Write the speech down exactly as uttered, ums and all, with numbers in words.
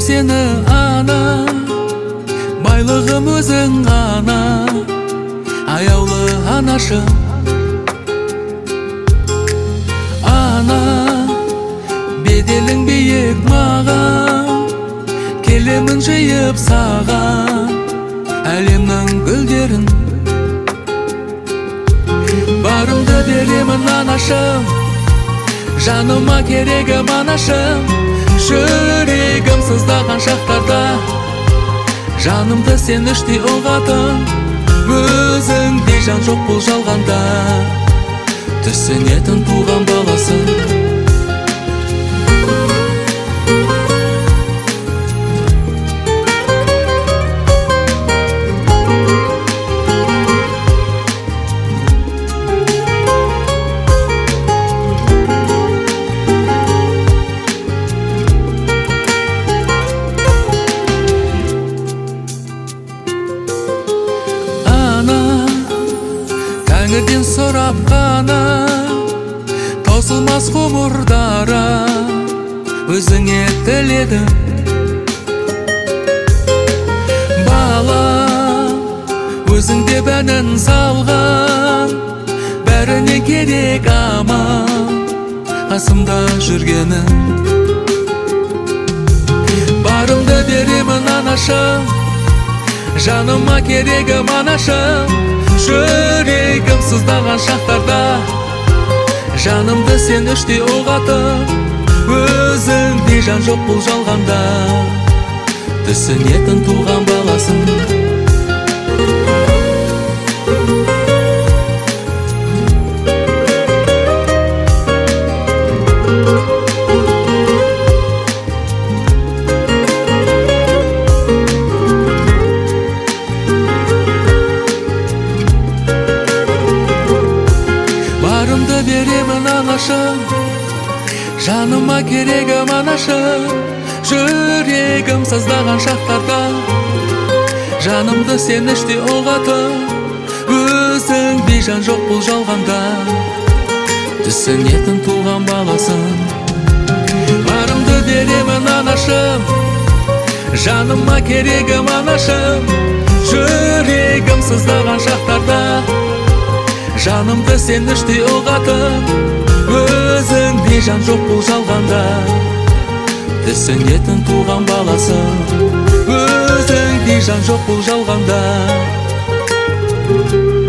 сені ана, байлығым өзің ана, аяулы анашым. Ана, беделің биік маған, келемін жиып саған әлемнің гүлдерін. Барымды беремін анашым, жаныма керегім анашым. Жүрегім сыздаған шақтарда жанымды сен іштей ұғатын, өзіңдей жан жоқ бұл жалғанда, түсінетін туған баласын. Тәңірден сұрап қана таусылмас ғұмырдара өзіңе тіледім. Бала, өзіңде бәнін салған, бәріне керек аман, қасымда жүргенің. Барымды беремін анашым, жаныма керегім анашым. Жүрегім сыздаған шақтарда жанымды сен іштей ұғатын, өзіңдей жан жоқ бұл жалғанда, түсінетін туған баласын. Барымды беремін анашым, жаныма керегім анашым. Жүрегім сыздаған шақтарда жанымды сен іштей ұғатын, өзіңдей жан жоқ бұл жалғанда, түсінетін туған баласын. Барымды беремін анашым, жаныма керегім анашым. Жүрегім сыздаған шақтарда жанымды сен іштей ұғатын, өзіңдей жан жоқ бұл жалғанда, түсінетін туған баласын. Өзіңдей жан жоқ бұл жалғанда.